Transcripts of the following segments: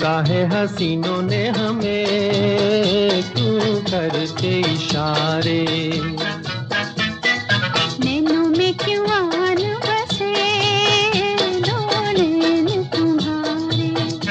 लूटा है हसीनों ने हमें क्यों करके इशारे। नैनों में क्यों आन बसे दो नैन तुम्हारे।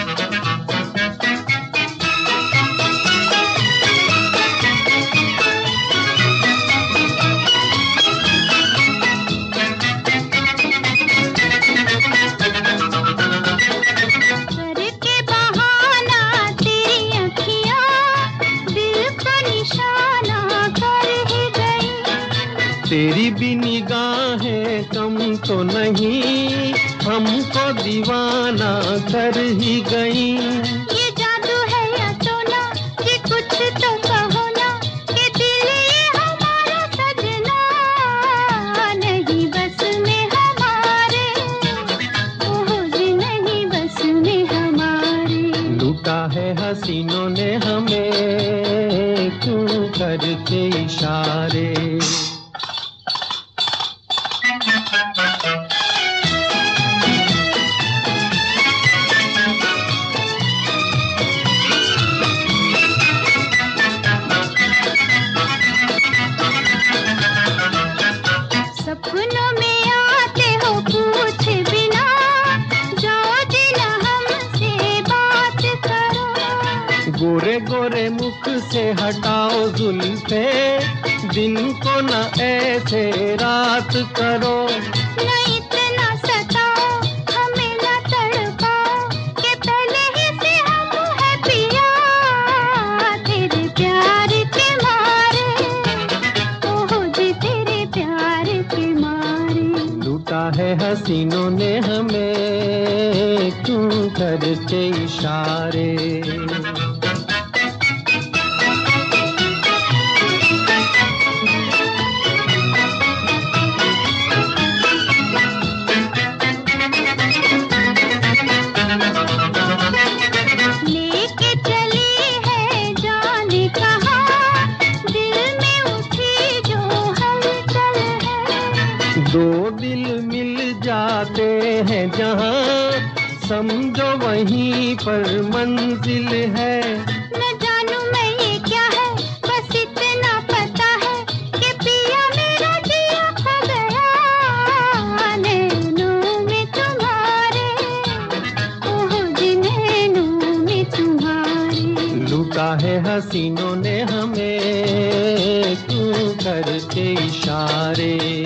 करके बहाना तेरी अखियाँ दिल को निशाना कर ही गई। तेरी भी निगाहें कम तो नहीं हमको दीवाना कर ही गई। ये जादू है या टोना ये कुछ तो कहो ना कि दिल ये हमारा सजना नहीं बस में हमारे। ओह जी नहीं बस में हमारे। लूटा है हसीनों ने हमें क्यों करके इशारे। सपनों में आते हो पूछे बिना जाओ दिन हमसे बात करो। गोरे गोरे मुख से हटाओ जुल्फे दिन को न ऐसे रात करो। न इतना सताओ हमें न तड़पाओ कि पहले ही से हम है पिया तेरे प्यार के मारे। ओह जी तेरे प्यार के मारे। लूटा है हसीनों ने हमें क्यों करके इशारे। लेके चली है जाने कहाँ दिल में उठी जो हलचल है। दो दिल मिल जाते हैं जहाँ समझो वहीं पर मंजिल है। न जानू मैं ये क्या है बस इतना पता है कि पिया मेरा जिया खो गया नैनों में तुम्हारे। ओह जी नैनों में तुम्हारे। लूटा है हसीनों ने हमें क्यों करके इशारे।